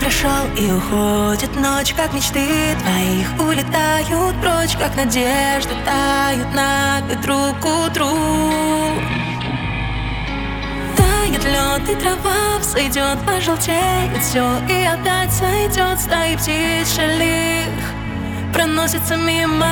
прошел и уходит ночь, как мечты твоих улетают прочь, как надежды тают на ветру к утру. Тает лед и трава взойдет, пожелтеет все и опять сойдет. Стаи птиц шалих проносится мимо.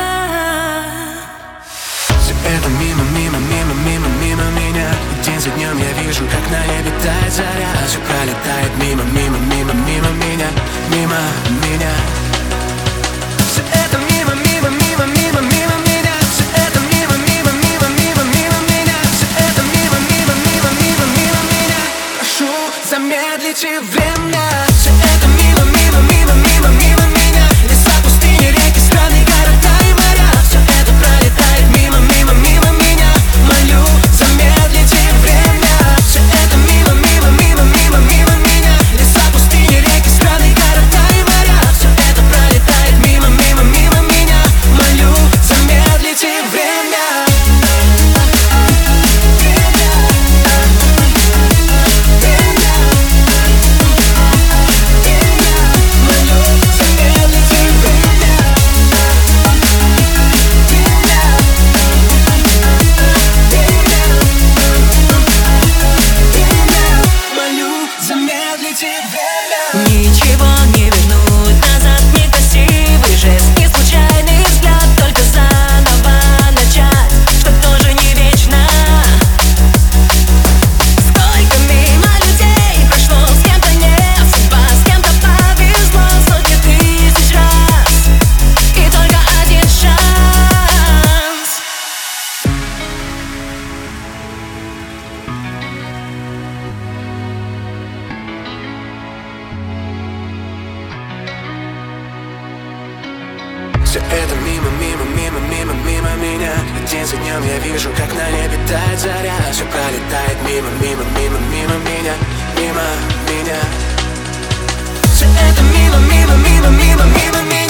Все это мимо, мимо, мимо, мимо, мимо меня. И день за днем я вижу, как на небе тает заря. Все пролетает мимо, мимо, мимо, мимо меня, мимо меня. Все это мимо, мимо, мимо, мимо, мимо меня. Все это мимо, мимо, мимо, мимо, мимо меня. Все это мимо, мимо, мимо, мимо, мимо меня. Прошу, замедлите время. Все это мимо, мимо, мимо, мимо, мимо меня. Леса, пустыни, реки, страны, города и моря. Все это пролетает мимо, мимо, мимо меня. Молю, замедлите время. Все это мимо, мимо, мимо, мимо, мимо меня. Леса, пустыни, реки, страны, города и моря. Все это пролетает мимо, мимо, мимо меня. Молю, замедлите время. Ничего не вернуть назад, некрасивый жест, не случайный взгляд, только заново начать, что тоже не вечно. Сколько мимо людей прошло, с кем-то нет судьба, с кем-то повезло сотни тысяч раз, и только один шанс. Все это мимо, мимо, мимо, мимо, мимо меня. И день за днем я вижу, как на небе тает заря. Все пролетает мимо, мимо, мимо, мимо меня, мимо меня. Все это мимо, мимо, мимо, мимо, мимо меня.